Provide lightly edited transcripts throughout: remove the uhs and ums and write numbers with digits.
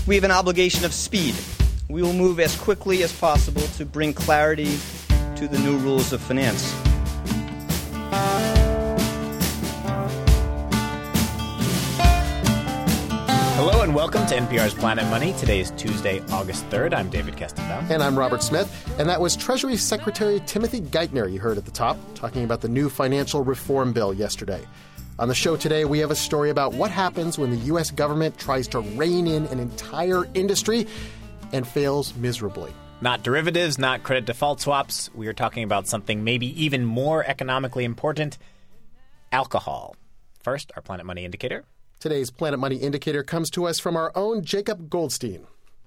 We have an obligation of speed. We will move as quickly as possible to bring clarity to the new rules of finance. Hello and welcome to NPR's Planet Money. Today is Tuesday, August 3rd. I'm David Kestenbaum. And I'm Robert Smith. And that was Treasury Secretary Timothy Geithner you heard at the top, talking about the new financial reform bill yesterday. On the show today, we have a story about what happens when the U.S. government tries to rein in an entire industry and fails miserably. Not derivatives, not credit default swaps. We are talking about something maybe even more economically important, alcohol. First, our Planet Money indicator. Today's Planet Money indicator comes to us from our own Jacob Goldstein.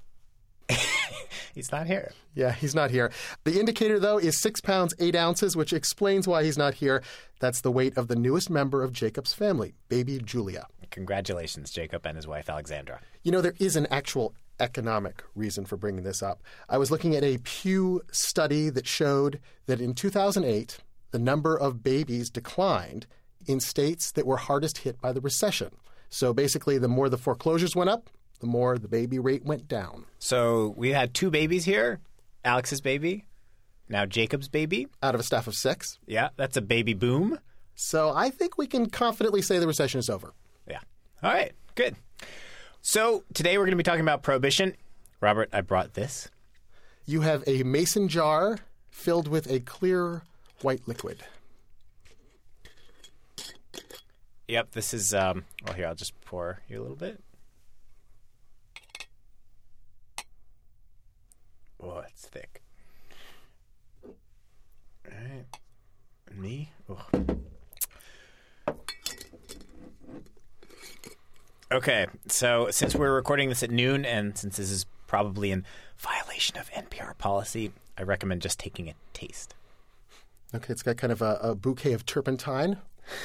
He's not here. Yeah, he's not here. The indicator, though, is 6 pounds, 8 ounces, which explains why he's not here. That's the weight of the newest member of Jacob's family, baby Julia. Congratulations, Jacob and his wife, Alexandra. You know, there is an actual economic reason for bringing this up. I was looking at a Pew study that showed that in 2008, the number of babies declined in states that were hardest hit by the recession. So basically, the more the foreclosures went up, the more the baby rate went down. So we had 2 babies here. Alex's baby, now Jacob's baby. Out of a staff of 6. Yeah, that's a baby boom. So I think we can confidently say the recession is over. Yeah. All right, good. So today we're going to be talking about Prohibition. Robert, I brought this. You have a mason jar filled with a clear white liquid. Yep, this is, well, here, I'll just pour you a little bit. Oh, it's thick. All right. Me? Ugh. Okay, so since we're recording this at noon, and since this is probably in violation of NPR policy, I recommend just taking a taste. Okay, it's got kind of a bouquet of turpentine.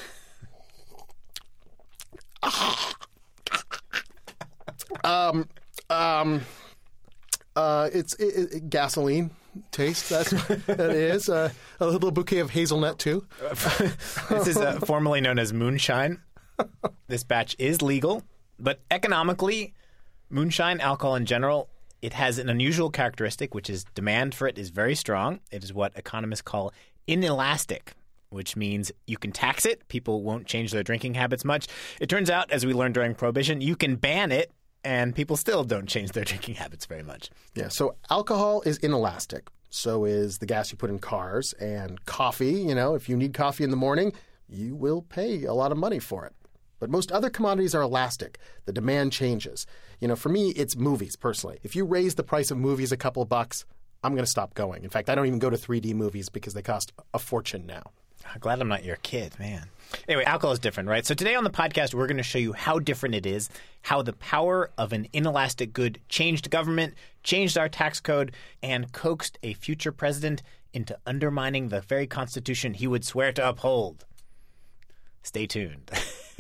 It's gasoline taste. That's what that is. A little bouquet of hazelnut too. This is formerly known as moonshine. This batch is legal, but economically, moonshine, alcohol in general, it has an unusual characteristic, which is demand for it is very strong. It is what economists call inelastic, which means you can tax it. People won't change their drinking habits much. It turns out, as we learned during Prohibition, you can ban it, and people still don't change their drinking habits very much. Yeah, so alcohol is inelastic. So is the gas you put in cars. And coffee, you know, if you need coffee in the morning, you will pay a lot of money for it. But most other commodities are elastic. The demand changes. You know, for me, it's movies, personally. If you raise the price of movies a couple of bucks, I'm going to stop going. In fact, I don't even go to 3D movies because they cost a fortune now. I'm glad I'm not your kid, man. Anyway, alcohol is different, right? So today on the podcast, we're going to show you how different it is, how the power of an inelastic good changed government, changed our tax code, and coaxed a future president into undermining the very Constitution he would swear to uphold. Stay tuned.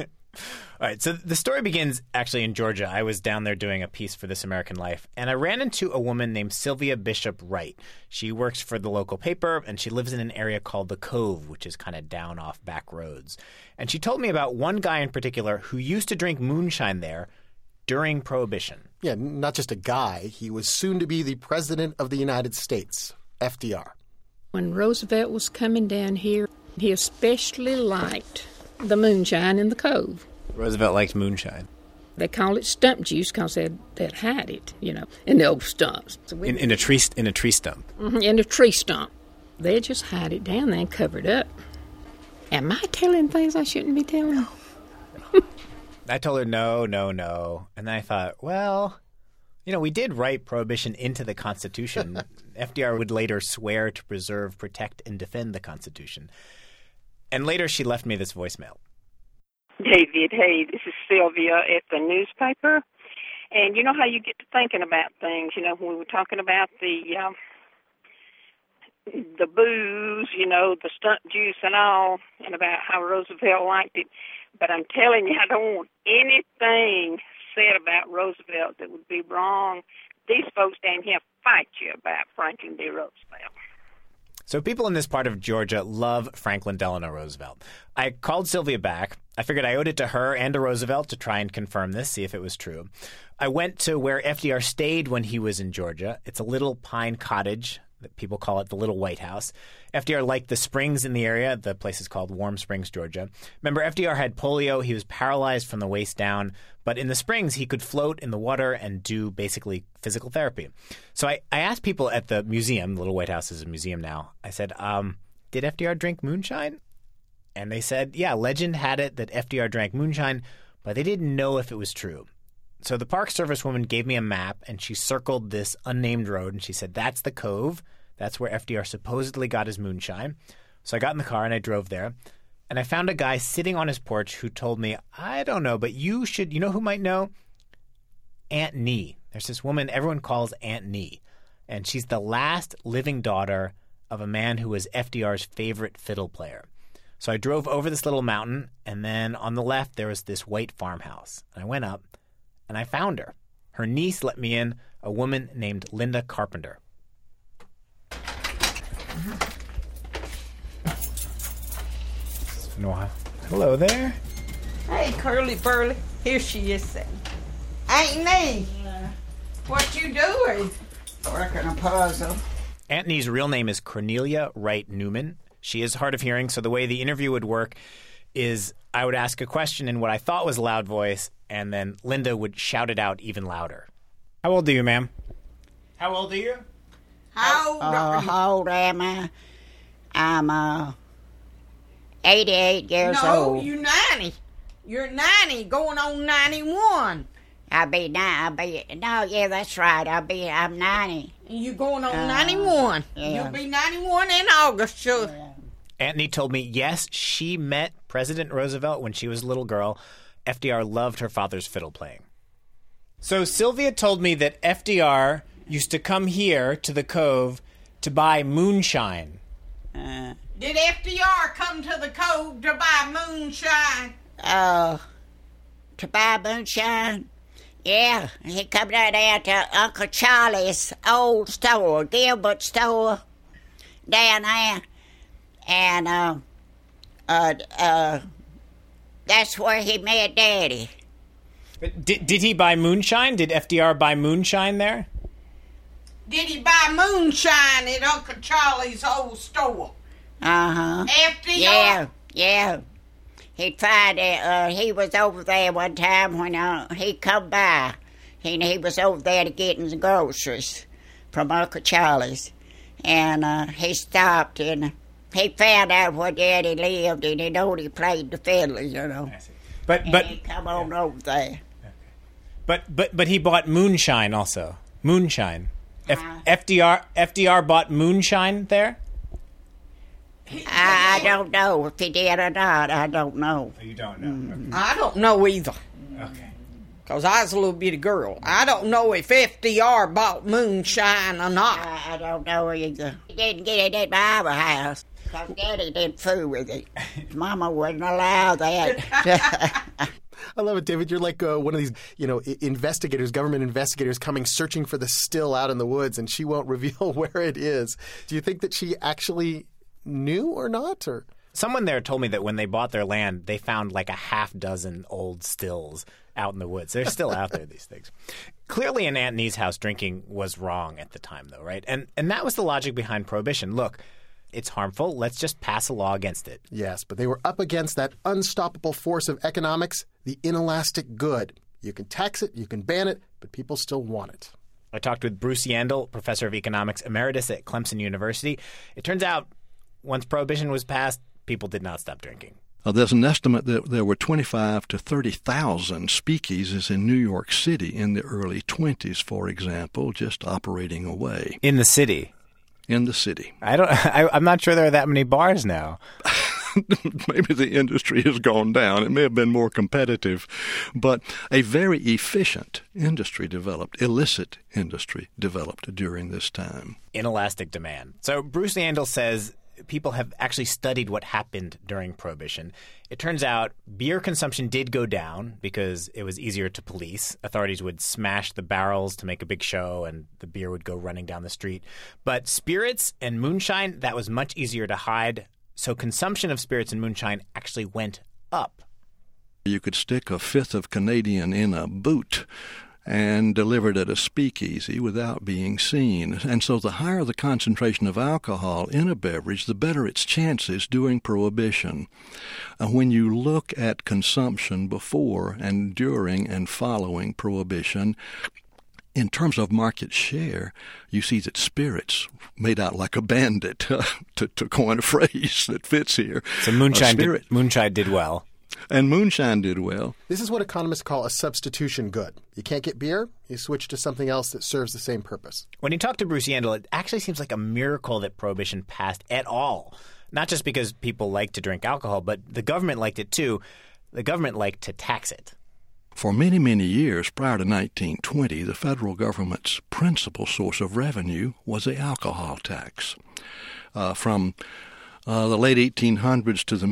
All right, so the story begins actually in Georgia. I was down there doing a piece for This American Life, and I ran into a woman named Sylvia Bishop Wright. She works for the local paper, and she lives in an area called the Cove, which is kind of down off back roads. And she told me about one guy in particular who used to drink moonshine there during Prohibition. Yeah, not just a guy. He was soon to be the President of the United States, FDR. When Roosevelt was coming down here, he especially liked the moonshine in the Cove. Roosevelt liked moonshine. They call it stump juice because they'd hide it, you know, in the old stumps. So In a tree stump. In a tree stump. They'd just hide it down there and cover it up. Am I telling things I shouldn't be telling? I told her no. And then I thought, well, you know, we did write Prohibition into the Constitution. FDR would later swear to preserve, protect, and defend the Constitution. And later she left me this voicemail. David, hey, this is Sylvia at the newspaper. And you know how you get to thinking about things, you know, when we were talking about the booze, you know, the stunt juice and all, and about how Roosevelt liked it. But I'm telling you, I don't want anything said about Roosevelt that would be wrong. These folks down here fight you about Franklin D. Roosevelt. So people in this part of Georgia love Franklin Delano Roosevelt. I called Sylvia back. I figured I owed it to her and to Roosevelt to try and confirm this, see if it was true. I went to where FDR stayed when he was in Georgia. It's a little pine cottage. People call it the Little White House. FDR liked the springs in the area. The place is called Warm Springs, Georgia. Remember, FDR had polio. He was paralyzed from the waist down. But in the springs, he could float in the water and do basically physical therapy. So I asked people at the museum. The Little White House is a museum now. I said, did FDR drink moonshine? And they said, yeah, legend had it that FDR drank moonshine, but they didn't know if it was true. So the Park Service woman gave me a map, and she circled this unnamed road, and she said, that's the Cove. That's where FDR supposedly got his moonshine. So I got in the car, and I drove there. And I found a guy sitting on his porch who told me, I don't know, but you know who might know? Aunt Nee. There's this woman everyone calls Aunt Nee. And she's the last living daughter of a man who was FDR's favorite fiddle player. So I drove over this little mountain, and then on the left there was this white farmhouse. And I went up. And I found her. Her niece let me in, a woman named Linda Carpenter. Hello there. Hey, Curly Burly. Here she is. Ain't me. What you doing? Working a puzzle. Aunt Nee's real name is Cornelia Wright Newman. She is hard of hearing, so the way the interview would work is I would ask a question in what I thought was a loud voice, and then Linda would shout it out even louder. How old are you, ma'am? How old are you? How old am I? I'm 88 years old. No, you're 90. You're 90, going on 91. That's right. I'm 90. You going on 91. Yeah. You'll be 91 in August, sure. Yeah. Aunt Nee told me, yes, she met President Roosevelt when she was a little girl. FDR loved her father's fiddle playing. So Sylvia told me that FDR used to come here to the Cove to buy moonshine. Did FDR come to the Cove to buy moonshine? To buy moonshine? Yeah, he come down there to Uncle Charlie's old store, Gilbert store, down there. And that's where he met Daddy. Did he buy moonshine? Did FDR buy moonshine there? Did he buy moonshine at Uncle Charlie's old store? Uh-huh. FDR? Yeah. He tried it. He was over there one time when he come by. He was over there to getting the groceries from Uncle Charlie's. And he stopped and he found out where Daddy lived, and he knew he played the fiddle, you know. But he come on over there. But he bought moonshine also. Moonshine. FDR bought moonshine there? I don't know if he did or not. I don't know. You don't know? Okay. I don't know either. Okay. Because I was a little bitty girl. I don't know if FDR bought moonshine or not. I don't know either. He didn't get it at my other house. Because Daddy didn't fool with it. Mama wouldn't allow that. I love it, David. You're like one of these, investigators, government investigators coming searching for the still out in the woods, and she won't reveal where it is. Do you think that she actually knew or not? Or someone there told me that when they bought their land, they found like a half dozen old stills out in the woods. They're still out there, these things. Clearly in Aunt Nee's house, drinking was wrong at the time, though, right? And that was the logic behind Prohibition. Look, it's harmful. Let's just pass a law against it. Yes, but they were up against that unstoppable force of economics, the inelastic good. You can tax it, you can ban it, but people still want it. I talked with Bruce Yandel, professor of economics emeritus at Clemson University. It turns out once Prohibition was passed, people did not stop drinking. There's an estimate that there were 25 to 30,000 speakeasies in New York City in the early 20s, for example, just operating away. In the city? In the city. I'm not sure there are that many bars now. Maybe the industry has gone down. It may have been more competitive. But a very efficient industry developed, illicit industry developed during this time. Inelastic demand. So Bruce Yandel says people have actually studied what happened during Prohibition. It turns out beer consumption did go down because it was easier to police. Authorities would smash the barrels to make a big show, and the beer would go running down the street. But spirits and moonshine, that was much easier to hide. So consumption of spirits and moonshine actually went up. You could stick a fifth of Canadian in a boot and deliver it at a speakeasy without being seen. And so the higher the concentration of alcohol in a beverage, the better its chances during Prohibition. When you look at consumption before and during and following Prohibition, in terms of market share, you see that spirits made out like a bandit, to coin a phrase that fits here. So moonshine did well. And moonshine did well. This is what economists call a substitution good. You can't get beer, you switch to something else that serves the same purpose. When you talk to Bruce Yandle, it actually seems like a miracle that Prohibition passed at all. Not just because people like to drink alcohol, but the government liked it too. The government liked to tax it. For many, many years prior to 1920, the federal government's principal source of revenue was the alcohol tax. From the late 1800s to the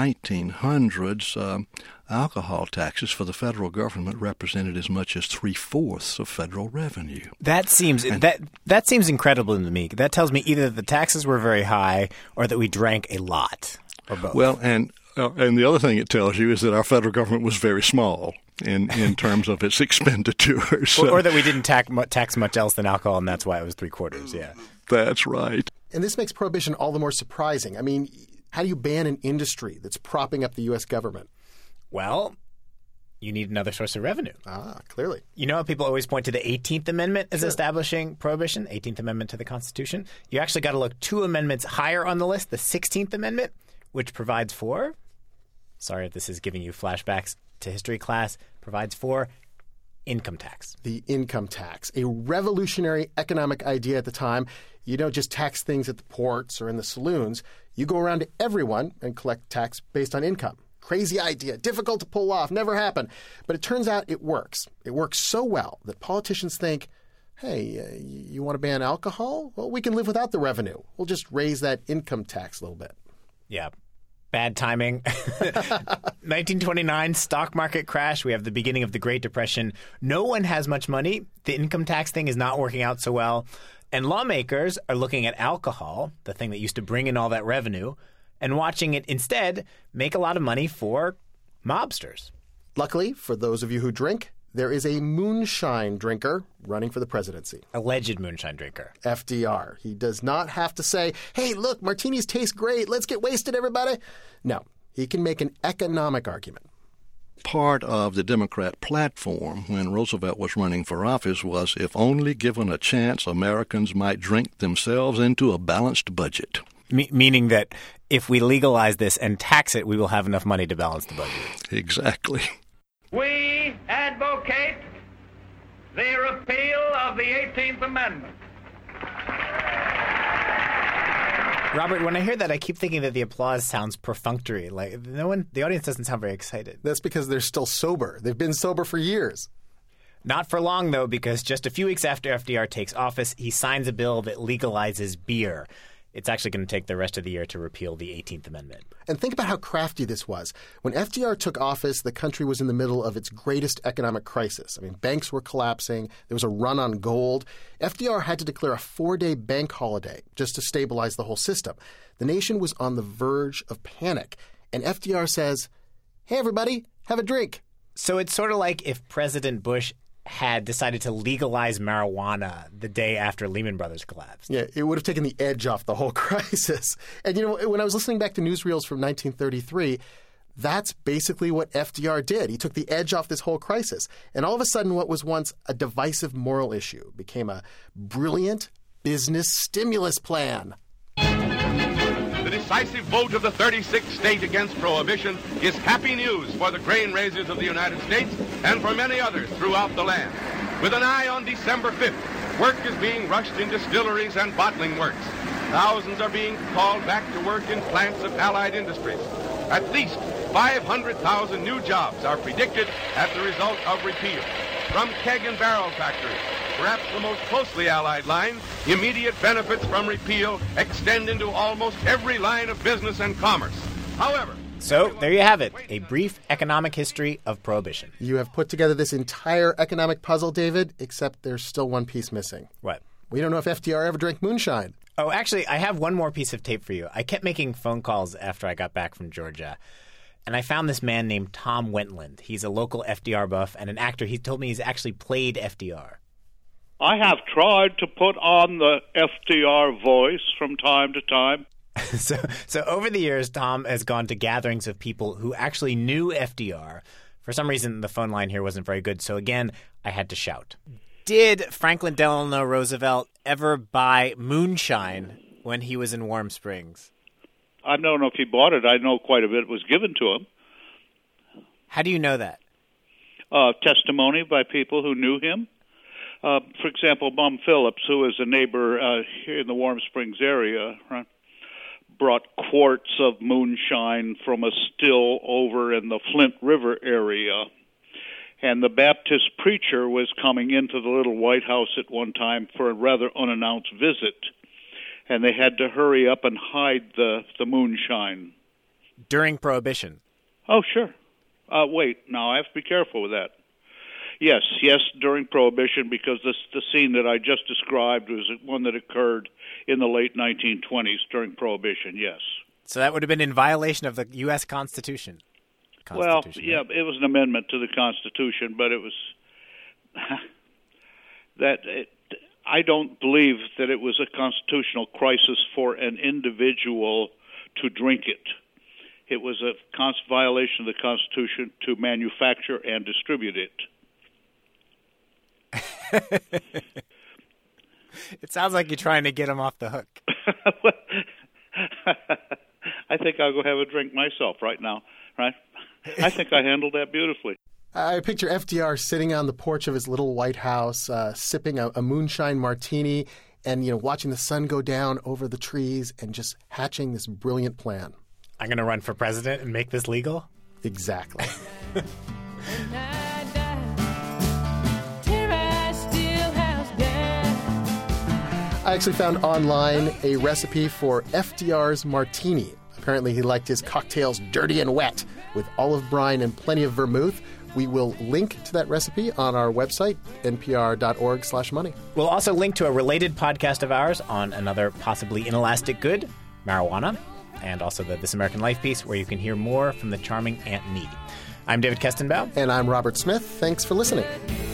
mid-1900s, alcohol taxes for the federal government represented as much as 3/4 of federal revenue. That seems incredible to me. That tells me either that the taxes were very high or that we drank a lot, or both. Well, and the other thing it tells you is that our federal government was very small in terms of its expenditures. Or that we didn't tax much else than alcohol, and that's why it was 3/4, yeah. That's right. And this makes Prohibition all the more surprising. I mean, how do you ban an industry that's propping up the U.S. government? Well, you need another source of revenue. Clearly. You know how people always point to the 18th Amendment as establishing Prohibition, 18th Amendment to the Constitution? You actually got to look 2 amendments higher on the list, the 16th Amendment, which provides for, sorry if this is giving you flashbacks to history class, provides for income tax. The income tax, a revolutionary economic idea at the time. You don't just tax things at the ports or in the saloons. You go around to everyone and collect tax based on income. Crazy idea, difficult to pull off, never happened. But it turns out it works. It works so well that politicians think, hey, you want to ban alcohol? Well, we can live without the revenue. We'll just raise that income tax a little bit. Yeah. Bad timing. 1929, stock market crash. We have the beginning of the Great Depression. No one has much money. The income tax thing is not working out so well. And lawmakers are looking at alcohol, the thing that used to bring in all that revenue, and watching it instead make a lot of money for mobsters. Luckily, for those of you who drink, there is a moonshine drinker running for the presidency. Alleged moonshine drinker. FDR. He does not have to say, hey, look, martinis taste great. Let's get wasted, everybody. No, he can make an economic argument. Part of the Democrat platform when Roosevelt was running for office was, if only given a chance, Americans might drink themselves into a balanced budget. Meaning that if we legalize this and tax it, we will have enough money to balance the budget. Exactly. We advocate the repeal of the 18th Amendment. Robert, when I hear that, I keep thinking that the applause sounds perfunctory. Like the audience doesn't sound very excited. That's because they're still sober. They've been sober for years. Not for long, though, because just a few weeks after FDR takes office, he signs a bill that legalizes beer. It's actually going to take the rest of the year to repeal the 18th Amendment. And think about how crafty this was. When FDR took office, the country was in the middle of its greatest economic crisis. I mean, banks were collapsing. There was a run on gold. FDR had to declare a 4-day bank holiday just to stabilize the whole system. The nation was on the verge of panic. And FDR says, hey, everybody, have a drink. So it's sort of like if President Bush had decided to legalize marijuana the day after Lehman Brothers collapsed. Yeah, it would have taken the edge off the whole crisis. And, you know, when I was listening back to newsreels from 1933, that's basically what FDR did. He took the edge off this whole crisis. And all of a sudden, what was once a divisive moral issue became a brilliant business stimulus plan. The decisive vote of the 36th state against prohibition is happy news for the grain raisers of the United States and for many others throughout the land. With an eye on December 5th, work is being rushed in distilleries and bottling works. Thousands are being called back to work in plants of allied industries. At least 500,000 new jobs are predicted as the result of repeal. From keg and barrel factories perhaps the most closely allied line, immediate benefits from repeal extend into almost every line of business and commerce. However... So, there you have it, a brief economic history of Prohibition. You have put together this entire economic puzzle, David, except there's still one piece missing. What? We don't know if FDR ever drank moonshine. Oh, actually, I have one more piece of tape for you. I kept making phone calls after I got back from Georgia, and I found this man named Tom Wentland. He's a local FDR buff and an actor. He told me he's actually played FDR. I have tried to put on the FDR voice from time to time. So over the years, Tom has gone to gatherings of people who actually knew FDR. For some reason, the phone line here wasn't very good, so again, I had to shout. Did Franklin Delano Roosevelt ever buy moonshine when he was in Warm Springs? I don't know if he bought it. I know quite a bit was given to him. How do you know that? Testimony by people who knew him. For example, Mom Phillips, who is a neighbor here in the Warm Springs area, right, brought quarts of moonshine from a still over in the Flint River area. And the Baptist preacher was coming into the little White House at one time for a rather unannounced visit. And they had to hurry up and hide the moonshine. During Prohibition? Oh, sure. Wait, now I have to be careful with that. Yes, during Prohibition, because the scene that I just described was one that occurred in the late 1920s during Prohibition, yes. So that would have been in violation of the U.S. Constitution. Well, yeah, it was an amendment to the Constitution, but it was I don't believe that it was a constitutional crisis for an individual to drink it. It was a violation of the Constitution to manufacture and distribute it. It sounds like you're trying to get him off the hook. I think I'll go have a drink myself right now, right? I think I handled that beautifully. I picture FDR sitting on the porch of his little White House, sipping a moonshine martini and, watching the sun go down over the trees and just hatching this brilliant plan. I'm going to run for president and make this legal? Exactly. I actually found online a recipe for FDR's martini. Apparently he liked his cocktails dirty and wet with olive brine and plenty of vermouth. We will link to that recipe on our website, npr.org/money. We'll also link to a related podcast of ours on another possibly inelastic good, marijuana, and also the This American Life piece, where you can hear more from the charming Aunt Needy. I'm David Kestenbaum. And I'm Robert Smith. Thanks for listening.